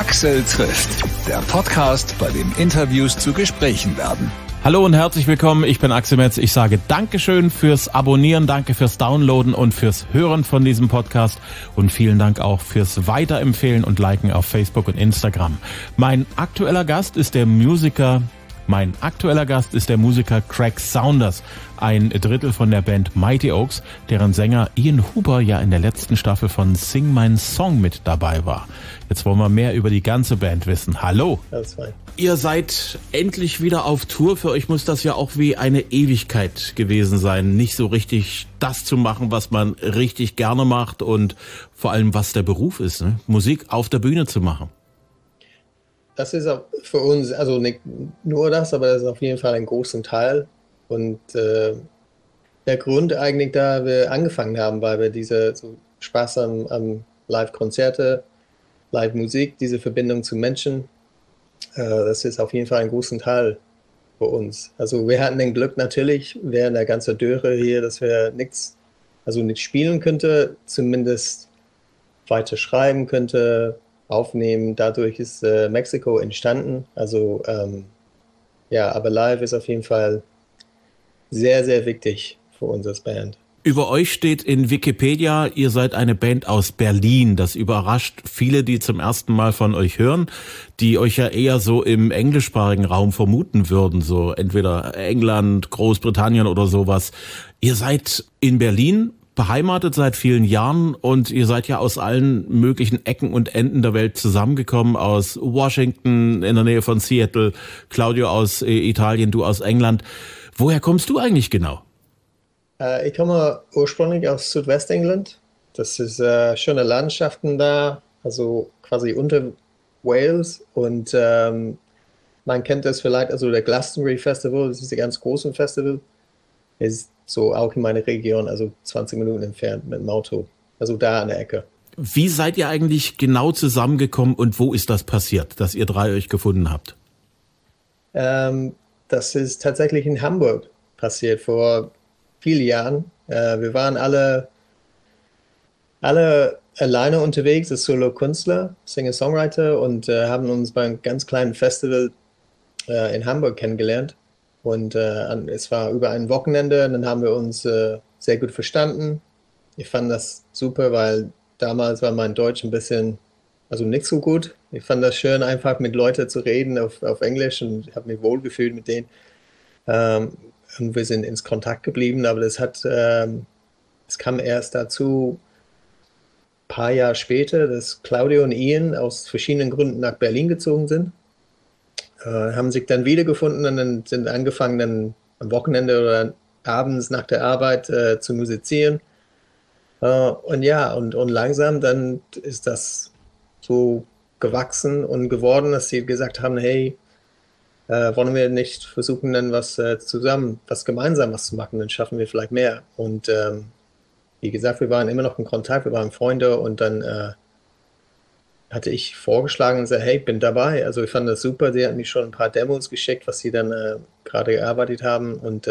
Axel trifft, der Podcast, bei dem Interviews zu Gesprächen werden. Hallo und herzlich willkommen, ich bin Axel Metz. Ich sage Dankeschön fürs Abonnieren, danke fürs Downloaden und fürs Hören von diesem Podcast und vielen Dank auch fürs Weiterempfehlen und Liken auf Facebook und Instagram. Mein aktueller Gast ist der Musiker Craig Saunders, ein Drittel von der Band Mighty Oaks, deren Sänger Ian Huber ja in der letzten Staffel von Sing Mein Song mit dabei war. Jetzt wollen wir mehr über die ganze Band wissen. Hallo. Das war. Ihr seid endlich wieder auf Tour. Für euch muss das ja auch wie eine Ewigkeit gewesen sein, nicht so richtig das zu machen, was man richtig gerne macht und vor allem, was der Beruf ist, ne? Musik auf der Bühne zu machen. Das ist auch für uns, also nicht nur das, aber das ist auf jeden Fall ein großer Teil. Und der Grund eigentlich, da wir angefangen haben, weil wir diese so Spaß am Live-Konzerte, Live-Musik, diese Verbindung zu Menschen, das ist auf jeden Fall ein großer Teil für uns. Also wir hatten den Glück natürlich während der ganzen Dürre hier, dass wir nicht spielen könnten, zumindest weiter schreiben könnte, aufnehmen. Dadurch ist Mexiko entstanden. Also aber live ist auf jeden Fall sehr, sehr wichtig für uns als Band. Über euch steht in Wikipedia, ihr seid eine Band aus Berlin. Das überrascht viele, die zum ersten Mal von euch hören, die euch ja eher so im englischsprachigen Raum vermuten würden, so entweder England, Großbritannien oder sowas. Ihr seid in Berlin beheimatet seit vielen Jahren und ihr seid ja aus allen möglichen Ecken und Enden der Welt zusammengekommen, aus Washington in der Nähe von Seattle, Claudio aus Italien, du aus England. Woher kommst du eigentlich genau? Ich komme ursprünglich aus Südwestengland. Das ist schöne Landschaften da, also quasi unter Wales. Und man kennt das vielleicht, also der Glastonbury Festival, das ist ein ganz großes Festival, ist so auch in meiner Region, also 20 Minuten entfernt mit dem Auto, also da an der Ecke. Wie seid ihr eigentlich genau zusammengekommen und wo ist das passiert, dass ihr drei euch gefunden habt? Das ist tatsächlich in Hamburg passiert, vor vielen Jahren. Wir waren alle alleine unterwegs als Solo-Künstler, Singer-Songwriter und haben uns bei einem ganz kleinen Festival in Hamburg kennengelernt. Und es war über ein Wochenende und dann haben wir uns sehr gut verstanden. Ich fand das super, weil damals war mein Deutsch ein bisschen, also nicht so gut. Ich fand das schön, einfach mit Leuten zu reden auf Englisch und habe mich wohlgefühlt mit denen. Und wir sind ins Kontakt geblieben, aber es kam erst dazu, ein paar Jahre später, dass Claudio und Ian aus verschiedenen Gründen nach Berlin gezogen sind. Haben sich dann wiedergefunden und dann sind angefangen, dann am Wochenende oder abends nach der Arbeit zu musizieren. Und langsam dann ist das so gewachsen und geworden, dass sie gesagt haben, hey, wollen wir nicht versuchen, dann was gemeinsam was zu machen, dann schaffen wir vielleicht mehr. Und wie gesagt, wir waren immer noch in Kontakt, wir waren Freunde und dann hatte ich vorgeschlagen und gesagt, hey, ich bin dabei. Also ich fand das super, sie hat mir schon ein paar Demos geschickt, was sie dann gerade gearbeitet haben. Und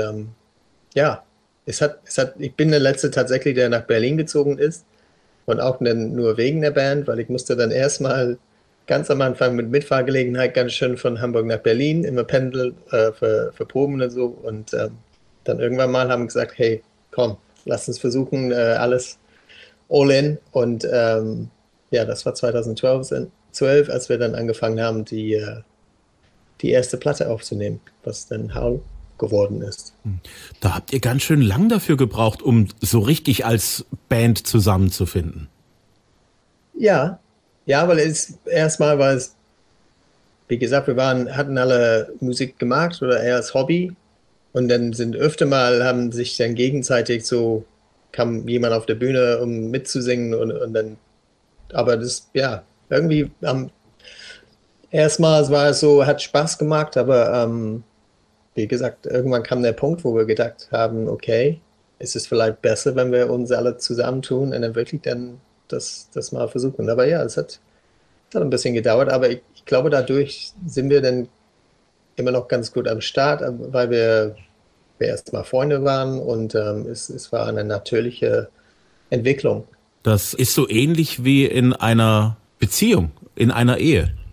ich bin der Letzte tatsächlich, der nach Berlin gezogen ist und auch nur wegen der Band, weil ich musste dann erstmal ganz am Anfang mit Mitfahrgelegenheit ganz schön von Hamburg nach Berlin, immer pendeln für Proben und so. Und dann irgendwann mal haben wir gesagt, hey, komm, lass uns versuchen, alles all in. Und das war 2012, als wir dann angefangen haben, die erste Platte aufzunehmen, was dann Howl geworden ist. Da habt ihr ganz schön lang dafür gebraucht, um so richtig als Band zusammenzufinden. Ja, weil erstmal war es, wie gesagt, hatten alle Musik gemacht oder eher als Hobby und dann haben sich dann gegenseitig so, kam jemand auf der Bühne, um mitzusingen und dann, aber das, ja, irgendwie erstmals war es so, hat Spaß gemacht, aber wie gesagt, irgendwann kam der Punkt, wo wir gedacht haben, okay, ist es vielleicht besser, wenn wir uns alle zusammentun und dann wirklich dann das mal versuchen. Aber ja, es hat ein bisschen gedauert, aber ich glaube, dadurch sind wir dann immer noch ganz gut am Start, weil wir erst mal Freunde waren und es war eine natürliche Entwicklung. Das ist so ähnlich wie in einer Beziehung, in einer Ehe.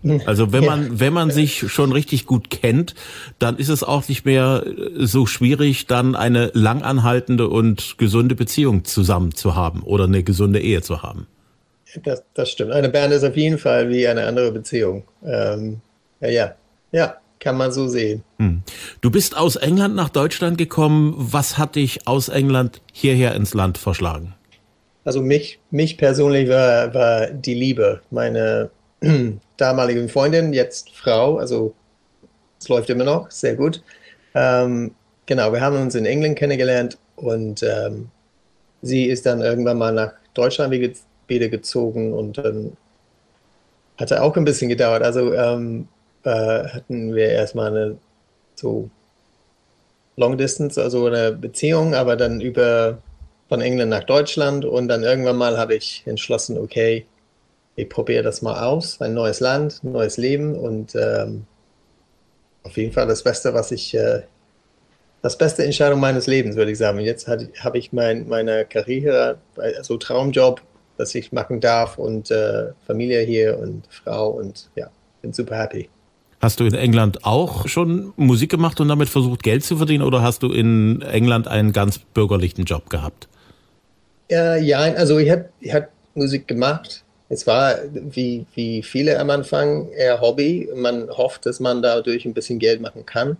Also wenn man sich schon richtig gut kennt, dann ist es auch nicht mehr so schwierig, dann eine langanhaltende und gesunde Beziehung zusammen zu haben oder eine gesunde Ehe zu haben. Das stimmt. Eine Band ist auf jeden Fall wie eine andere Beziehung. Ja, kann man so sehen. Du bist aus England nach Deutschland gekommen. Was hat dich aus England hierher ins Land verschlagen? Also mich persönlich war die Liebe. Meine damalige Freundin, jetzt Frau, also es läuft immer noch, sehr gut. Genau, wir haben uns in England kennengelernt und sie ist dann irgendwann mal nach Deutschland wieder gezogen und dann hatte auch ein bisschen gedauert. Also hatten wir erstmal eine so Long Distance, also eine Beziehung, aber dann von England nach Deutschland und dann irgendwann mal habe ich entschlossen, okay, ich probiere das mal aus, ein neues Land, ein neues Leben und auf jeden Fall das Beste, das beste Entscheidung meines Lebens, würde ich sagen. Jetzt habe ich meine Karriere, also Traumjob, das ich machen darf und Familie hier und Frau und ja, bin super happy. Hast du in England auch schon Musik gemacht und damit versucht, Geld zu verdienen oder hast du in England einen ganz bürgerlichen Job gehabt? Ja, also ich hab Musik gemacht. Es war wie viele am Anfang eher Hobby. Man hofft, dass man dadurch ein bisschen Geld machen kann.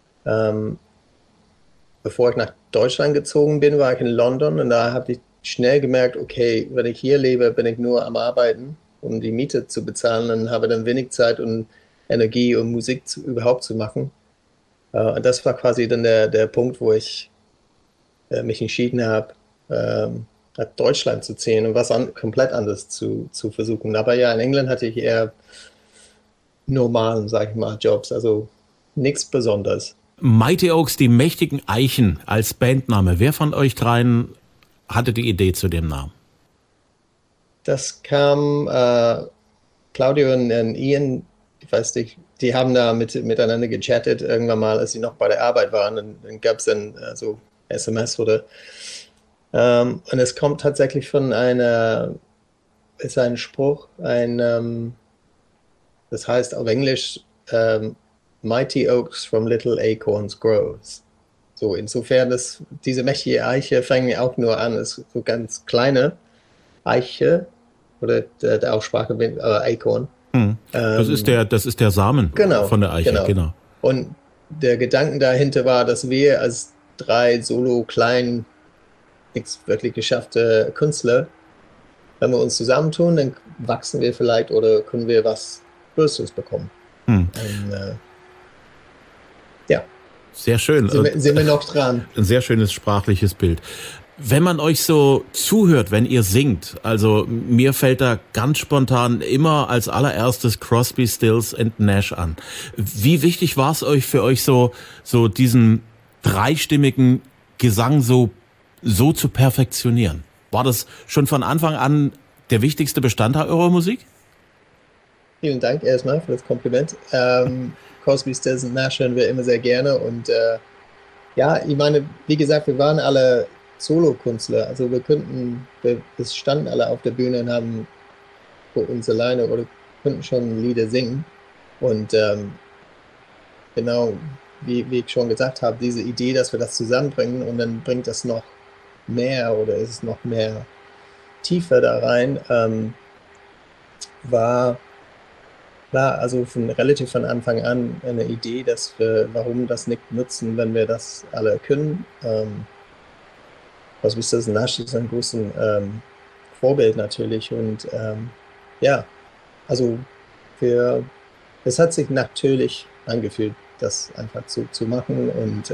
Bevor ich nach Deutschland gezogen bin, war ich in London und da habe ich schnell gemerkt, okay, wenn ich hier lebe, bin ich nur am Arbeiten, um die Miete zu bezahlen und habe dann wenig Zeit und Energie, um Musik überhaupt zu machen. Und das war quasi dann der Punkt, wo ich mich entschieden habe, nach Deutschland zu ziehen und was komplett anderes zu versuchen. Aber ja, in England hatte ich eher normalen, sag ich mal, Jobs, also nichts Besonderes. Mighty Oaks, die mächtigen Eichen als Bandname. Wer von euch dreien hatte die Idee zu dem Namen? Das kam Claudio und Ian, ich weiß nicht, die haben da miteinander gechattet irgendwann mal, als sie noch bei der Arbeit waren. Dann gab es dann so SMS oder und es kommt tatsächlich von ist ein Spruch, das heißt auf Englisch Mighty Oaks from Little Acorns grows. So, insofern, diese mächtige Eiche fangen auch nur an, ist so ganz kleine Eiche oder der Aussprache Acorn. Das ist der Samen von der Eiche, genau. Und der Gedanke dahinter war, dass wir als 3 kleinen, nichts wirklich geschaffte Künstler, wenn wir uns zusammentun, dann wachsen wir vielleicht oder können wir was Größeres bekommen. Und, ja. Sehr schön. Sind wir noch dran. Ein sehr schönes sprachliches Bild. Wenn man euch so zuhört, wenn ihr singt, also mir fällt da ganz spontan immer als allererstes Crosby, Stills and Nash an. Wie wichtig war es für euch so diesen dreistimmigen Gesang so zu perfektionieren? War das schon von Anfang an der wichtigste Bestandteil eurer Musik? Vielen Dank erstmal für das Kompliment. Crosby, Stills and Nash hören wir immer sehr gerne und ja, ich meine, wie gesagt, wir waren alle Solo-Künstler, also wir standen alle auf der Bühne und haben für uns alleine oder konnten schon Lieder singen und genau, wie ich schon gesagt habe, diese Idee, dass wir das zusammenbringen und dann bringt das noch mehr oder ist es noch mehr tiefer da rein, war also relativ von Anfang an eine Idee, dass warum das nicht nutzen, wenn wir das alle können. Crosby, Stills and Nash ist ein großes Vorbild natürlich und ja, also es hat sich natürlich angefühlt, das einfach zu machen und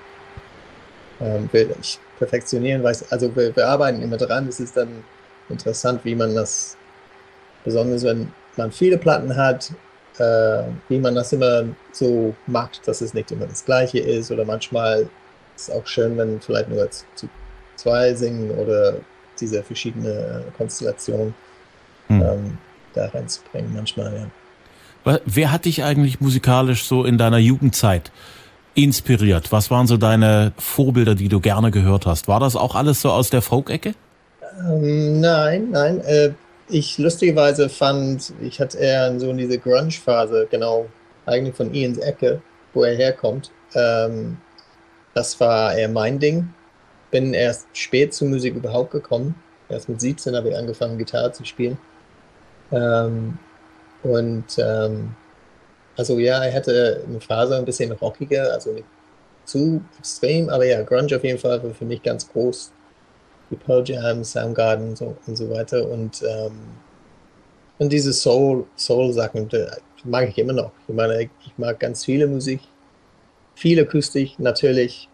ich perfektionieren, also wir arbeiten immer dran. Es ist dann interessant, wie man das, besonders wenn man viele Platten hat, wie man das immer so macht, dass es nicht immer das Gleiche ist oder manchmal ist es auch schön, wenn vielleicht nur zu 2 singen oder diese verschiedene Konstellationen da reinzubringen manchmal, ja. Wer hat dich eigentlich musikalisch so in deiner Jugendzeit inspiriert? Was waren so deine Vorbilder, die du gerne gehört hast? War das auch alles so aus der Folk-Ecke? Nein. ich lustigerweise fand, ich hatte eher so diese Grunge-Phase, genau, eigentlich von Ians Ecke, wo er herkommt. Das war eher mein Ding. Bin erst spät zur Musik überhaupt gekommen. Erst mit 17 habe ich angefangen, Gitarre zu spielen. Ähm, und also ja, er hatte eine Phase ein bisschen rockiger, also nicht zu extrem, aber ja, Grunge auf jeden Fall war für mich ganz groß. Die Pearl Jam, Soundgarden und so weiter. Und diese Soul-Sachen, mag ich immer noch. Ich meine, ich mag ganz viele Musik, viel Akustik natürlich,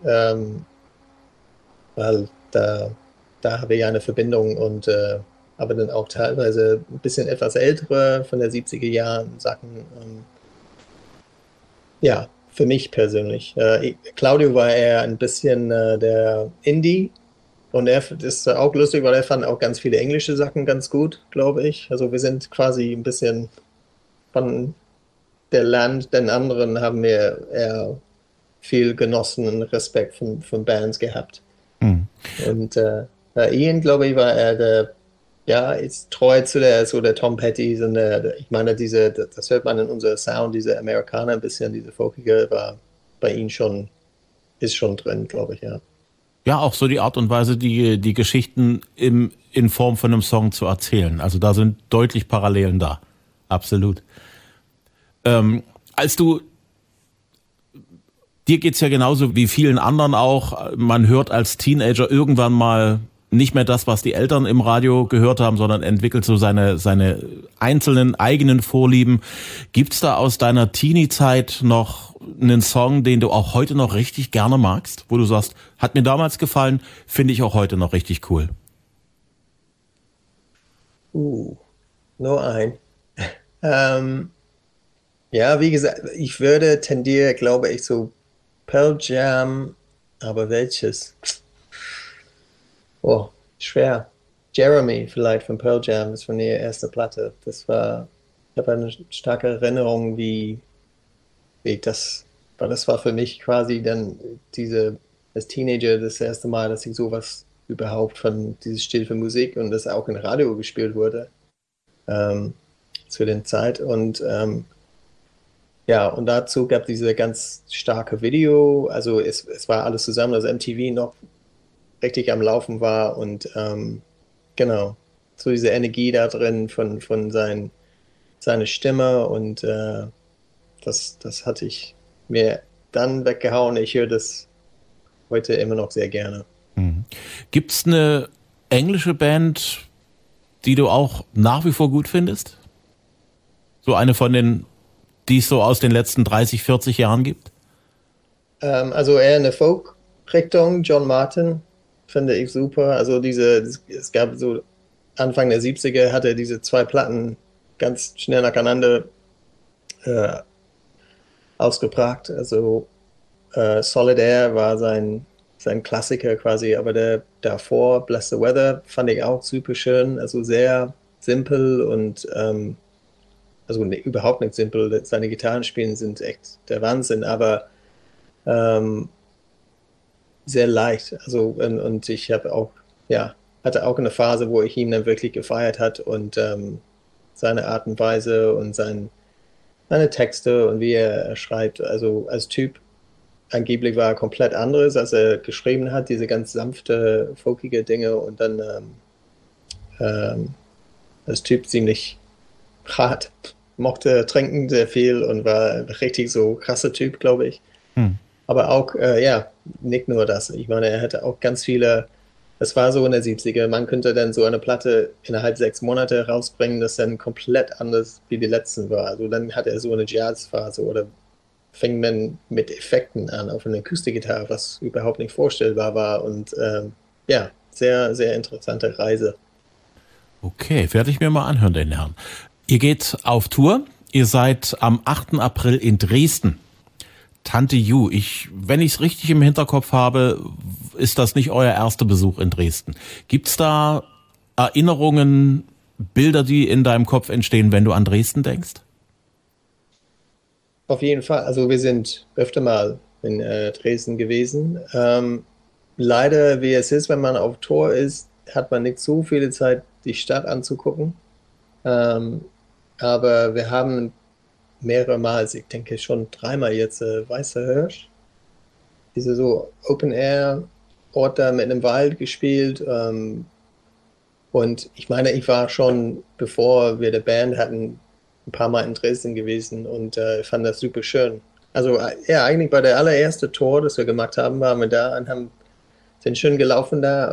weil da habe ich eine Verbindung und aber dann auch teilweise ein bisschen etwas ältere von der 70er Jahren Sachen. Ja, für mich persönlich. Claudio war eher ein bisschen der Indie und er ist auch lustig, weil er fand auch ganz viele englische Sachen ganz gut, glaube ich. Also wir sind quasi ein bisschen von der Land, den anderen haben wir eher viel genossen und Respekt von Bands gehabt. Hm. Und Ian, glaube ich, war er der, ja, ist treu zu der Tom Petty und ich meine, das hört man in unserem Sound, diese Amerikaner ein bisschen, diese folkige, war bei ihm ist schon drin, glaube ich, ja. Ja, auch so die Art und Weise, die Geschichten in Form von einem Song zu erzählen. Also da sind deutlich Parallelen da. Absolut. Dir geht's ja genauso wie vielen anderen auch. Man hört als Teenager irgendwann mal nicht mehr das, was die Eltern im Radio gehört haben, sondern entwickelt so seine einzelnen eigenen Vorlieben. Gibt's da aus deiner Teenie-Zeit noch einen Song, den du auch heute noch richtig gerne magst, wo du sagst, hat mir damals gefallen, finde ich auch heute noch richtig cool? Nur ein. Ja, wie gesagt, ich würde tendieren, glaube ich, so Pearl Jam, aber welches? Oh, schwer. Jeremy vielleicht von Pearl Jam, das war ihre erste Platte. Ich habe eine starke Erinnerung, weil das war für mich quasi dann als Teenager das erste Mal, dass ich sowas überhaupt von dieses Stil für Musik und das auch im Radio gespielt wurde, zu der Zeit. Und ja, und dazu gab diese ganz starke Video, also es war alles zusammen, dass MTV noch richtig am Laufen war und genau, so diese Energie da drin von seiner Stimme und das hatte ich mir dann weggehauen. Ich höre das heute immer noch sehr gerne. Mhm. Gibt's eine englische Band, die du auch nach wie vor gut findest? So eine von den, die es so aus den letzten 30, 40 Jahren gibt? Also eher eine Folk-Richtung. John Martin finde ich super. Also es gab so Anfang der 70er hatte er diese zwei Platten ganz schnell nacheinander ausgebracht. Also Solitaire war sein Klassiker quasi, aber der davor, Bless the Weather, fand ich auch super schön. Also sehr simpel und also überhaupt nicht simpel. Seine Gitarrenspielen sind echt der Wahnsinn, aber sehr leicht. Also und ich habe auch, ja, hatte auch eine Phase, wo ich ihn dann wirklich gefeiert hat und seine Art und Weise und seine Texte und wie er schreibt. Also als Typ angeblich war er komplett anderes, als er geschrieben hat, diese ganz sanfte, folkige Dinge und dann als Typ ziemlich hart, mochte trinken sehr viel und war ein richtig so krasser Typ, glaube ich. Aber auch, ja, nicht nur das. Ich meine, er hatte auch ganz viele, es war so in der 70er, man könnte dann so eine Platte innerhalb 6 Monate rausbringen, das dann komplett anders wie die letzten war. Also dann hat er so eine Jazzphase oder fing man mit Effekten an auf einer Akustikgitarre, was überhaupt nicht vorstellbar war. Und ja, sehr, sehr interessante Reise. Okay, werde ich mir mal anhören, den Herrn. Ihr geht auf Tour. Ihr seid am 8. April in Dresden. Tante Ju, wenn ich es richtig im Hinterkopf habe, ist das nicht euer erster Besuch in Dresden. Gibt's da Erinnerungen, Bilder, die in deinem Kopf entstehen, wenn du an Dresden denkst? Auf jeden Fall. Also wir sind öfter mal in Dresden gewesen. Leider, wie es ist, wenn man auf Tour ist, hat man nicht so viele Zeit, die Stadt anzugucken. Aber wir haben mehrere Mal, also ich denke schon dreimal jetzt, Weißer Hirsch, diese so Open-Air-Ort da mit einem Wald gespielt. Und ich meine, ich war schon, bevor wir die Band hatten, ein paar Mal in Dresden gewesen und fand das super schön. Also ja, eigentlich bei der allererste Tour, das wir gemacht haben, waren wir da und sind schön gelaufen da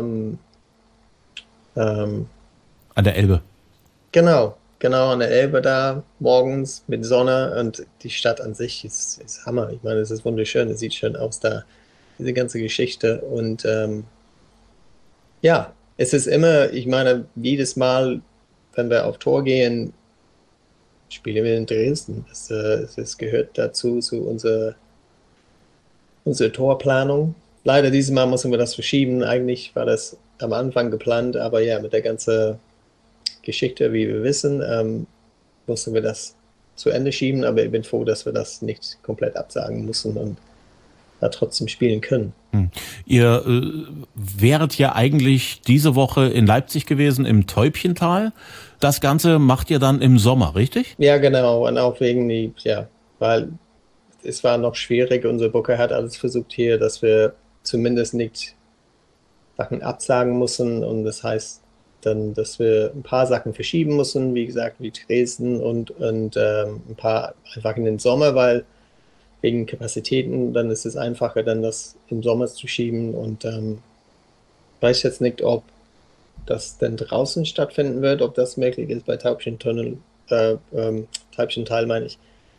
An der Elbe. genau an der Elbe da, morgens mit Sonne und die Stadt an sich ist Hammer. Ich meine, es ist wunderschön, es sieht schön aus da, diese ganze Geschichte. Und ja, es ist immer, ich meine, jedes Mal, wenn wir auf Tour gehen, spielen wir in Dresden. Das gehört dazu, zu unserer Tourplanung. Leider dieses Mal mussten wir das verschieben. Eigentlich war das am Anfang geplant, aber ja, mit der ganzen Geschichte, wie wir wissen, mussten wir das zu Ende schieben. Aber ich bin froh, dass wir das nicht komplett absagen mussten und da trotzdem spielen können. Ihr wäret ja eigentlich diese Woche in Leipzig gewesen, im Täubchental. Das Ganze macht ihr dann im Sommer, richtig? Ja, genau. Und auch weil es war noch schwierig. Unser Booker hat alles versucht hier, dass wir zumindest nicht Sachen absagen mussten. Und das heißt dann, dass wir ein paar Sachen verschieben mussten, wie gesagt, wie Dresden und ein paar einfach in den Sommer, weil wegen Kapazitäten, dann ist es einfacher, dann das im Sommer zu schieben. Und weiß jetzt nicht, ob das denn draußen stattfinden wird, ob das möglich ist bei Taubchental, meine ich.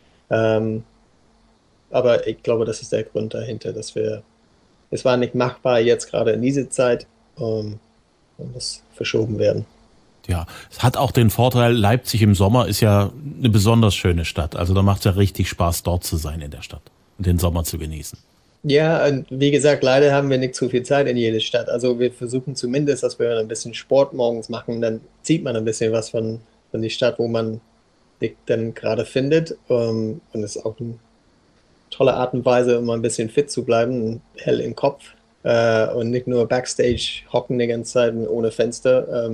Aber ich glaube, das ist der Grund dahinter, es war nicht machbar jetzt gerade in dieser Zeit und muss verschoben werden. Ja, es hat auch den Vorteil, Leipzig im Sommer ist ja eine besonders schöne Stadt. Also da macht es ja richtig Spaß, dort zu sein in der Stadt und den Sommer zu genießen. Ja, und wie gesagt, leider haben wir nicht so viel Zeit in jeder Stadt. Also wir versuchen zumindest, dass wir ein bisschen Sport morgens machen. Dann sieht man ein bisschen was von der Stadt, wo man sich dann gerade findet. Und es ist auch eine tolle Art und Weise, um ein bisschen fit zu bleiben, hell im Kopf. Und nicht nur Backstage hocken die ganze Zeit ohne Fenster.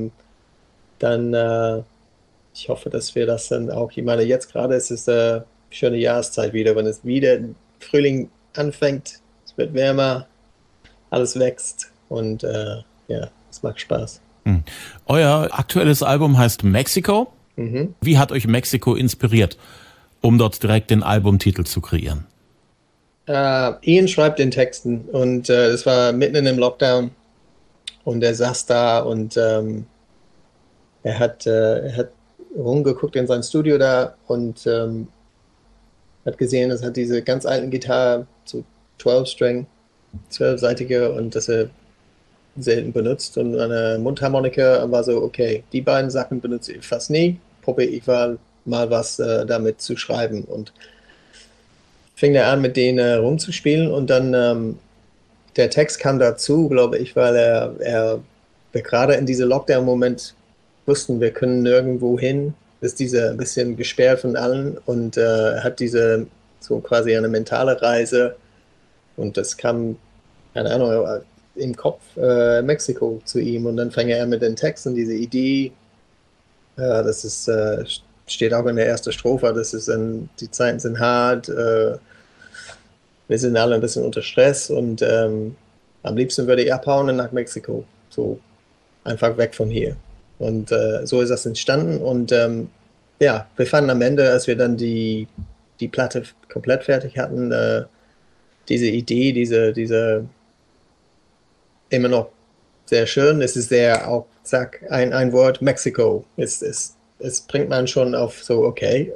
Ich hoffe, dass wir das dann auch, ich meine, jetzt gerade ist es eine schöne Jahreszeit wieder, wenn es wieder Frühling anfängt, es wird wärmer, alles wächst und es macht Spaß. Euer aktuelles Album heißt Mexico. Wie hat euch Mexiko inspiriert, um dort direkt den Albumtitel zu kreieren? Ian schreibt den Texten und es war mitten in dem Lockdown und er saß da und er hat rumgeguckt in sein Studio da und hat gesehen, es hat diese ganz alten Gitarre, so 12-String, 12-seitige und das er selten benutzt und eine Mundharmonika war so, okay, die beiden Sachen benutze ich fast nie, probiere ich mal was damit zu schreiben und fing er an, mit denen rumzuspielen und dann der Text kam dazu, glaube ich, weil wir gerade in diesem Lockdown-Moment wussten, wir können nirgendwo hin, ist dieser ein bisschen gesperrt von allen und hat diese so quasi eine mentale Reise und das kam, keine Ahnung, im Kopf Mexiko zu ihm und dann fing er an mit den Texten, diese Idee, das ist, steht auch in der ersten Strophe, das ist die Zeiten sind hart, wir sind alle ein bisschen unter Stress und am liebsten würde ich abhauen und nach Mexiko, so einfach weg von hier. Und so ist das entstanden und wir fanden am Ende, als wir dann die Platte komplett fertig hatten, diese Idee, diese immer noch sehr schön. Es ist sehr auch, ein Wort, Mexiko. Es bringt man schon auf so, okay,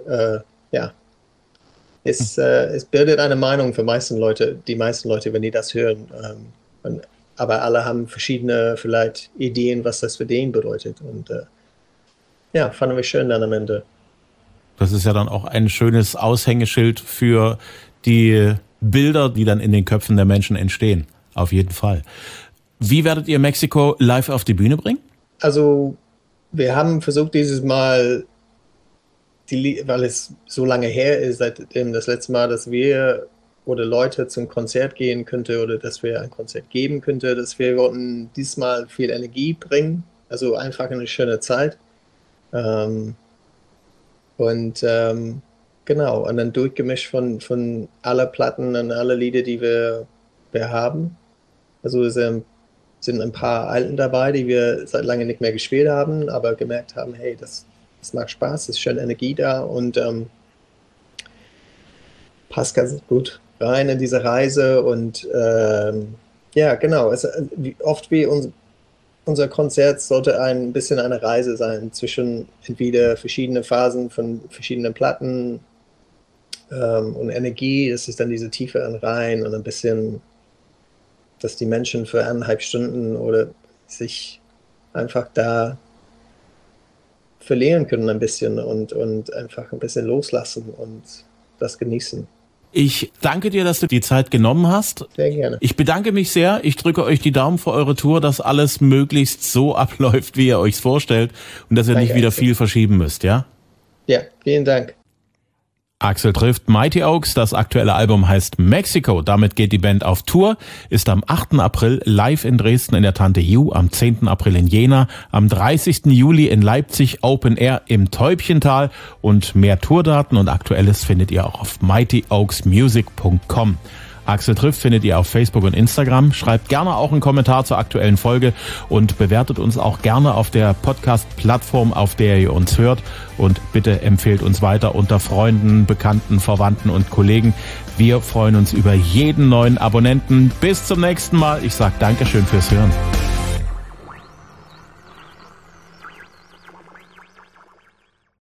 es bildet eine Meinung für die meisten Leute, wenn die das hören. Aber alle haben verschiedene vielleicht Ideen, was das für den bedeutet. Und fanden wir schön dann am Ende. Das ist ja dann auch ein schönes Aushängeschild für die Bilder, die dann in den Köpfen der Menschen entstehen. Auf jeden Fall. Wie werdet ihr Mexiko live auf die Bühne bringen? Also wir haben versucht dieses Mal, weil es so lange her ist, seitdem das letzte Mal, dass wir oder Leute zum Konzert gehen könnte oder dass wir ein Konzert geben könnte, dass wir wollten diesmal viel Energie bringen, also einfach eine schöne Zeit. Genau, und dann durchgemischt von aller Platten und alle Lieder, die wir haben. Also es sind ein paar Alten dabei, die wir seit langem nicht mehr gespielt haben, aber gemerkt haben, hey, das macht Spaß, es ist schön Energie da und passt ganz gut rein in diese Reise. Und ja, genau, unser Konzert sollte ein bisschen eine Reise sein zwischen entweder verschiedene Phasen von verschiedenen Platten und Energie. Das ist dann diese Tiefe rein und ein bisschen, dass die Menschen für 1,5 Stunden oder sich einfach da verlieren können ein bisschen und einfach ein bisschen loslassen und das genießen. Ich danke dir, dass du die Zeit genommen hast. Sehr gerne. Ich bedanke mich sehr. Ich drücke euch die Daumen für eure Tour, dass alles möglichst so abläuft, wie ihr euch vorstellt und dass ihr nicht wieder viel verschieben müsst, ja? Ja, vielen Dank. Axel trifft Mighty Oaks, das aktuelle Album heißt Mexico. Damit geht die Band auf Tour, ist am 8. April live in Dresden in der Tante Ju, am 10. April in Jena, am 30. Juli in Leipzig Open Air im Täubchental und mehr Tourdaten und Aktuelles findet ihr auch auf mightyoaksmusic.com. Axel trifft findet ihr auf Facebook und Instagram. Schreibt gerne auch einen Kommentar zur aktuellen Folge und bewertet uns auch gerne auf der Podcast-Plattform, auf der ihr uns hört. Und bitte empfehlt uns weiter unter Freunden, Bekannten, Verwandten und Kollegen. Wir freuen uns über jeden neuen Abonnenten. Bis zum nächsten Mal. Ich sage Dankeschön fürs Hören.